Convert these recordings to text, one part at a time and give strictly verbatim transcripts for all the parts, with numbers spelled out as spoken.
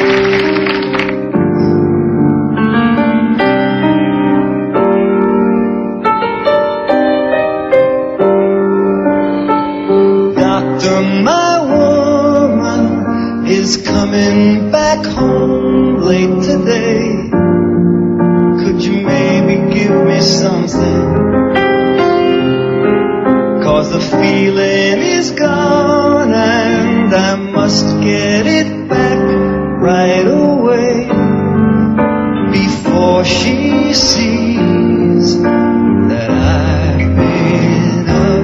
Coming back home late today. Could you maybe give me something? 'Cause the feeling is gone and I must get it back right away before she sees that I've been up,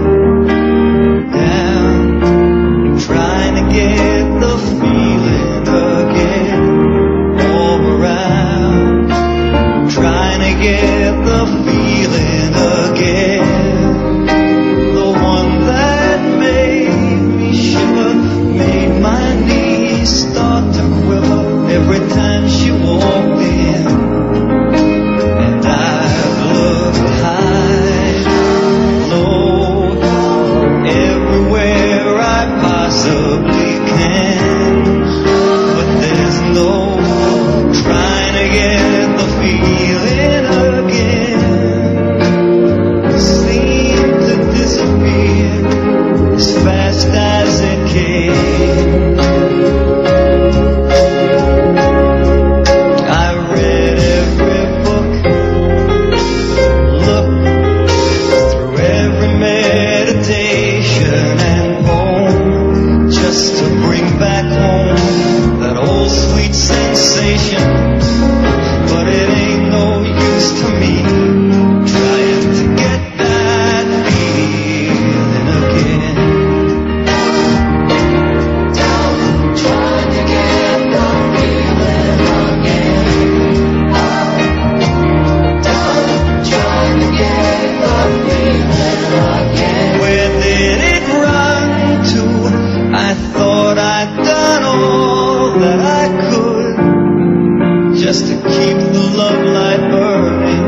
down, trying to get the feeling again, all around, trying to get the feeling again, the one that made me shiver, made my knees start to quiver every time she walked in. And I've looked high, low, everywhere I possibly can, but there's no trying to get the feeling again. It seemed to disappear as fast as it came. I read every book, looked through every meditation and poem, just to bring back home that old sweet sensation. But it ain't no use to me trying to get that feeling again. Trying to get the feeling again. Trying to get the feeling again. Where did it run to? I thought I'd done all that I could just to keep the love light burning.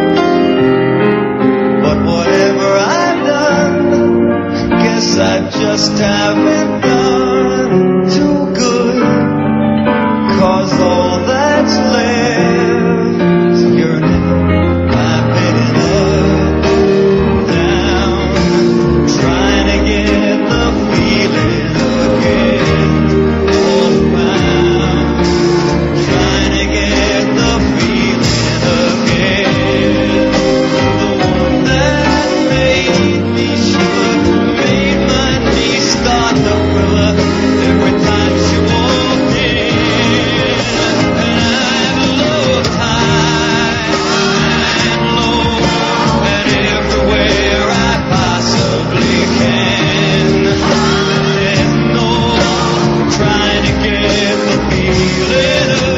But whatever I've done, guess I just haven't done too good. 'Cause all that's left is yearning. I've been up, down, trying to get the feeling again, all around, trying to get the feeling again, the one that made me shiver, made my knees start to quiver every time she walked in. And I've looked high and low and everywhere I possibly can. There's no trying to get the feeling again.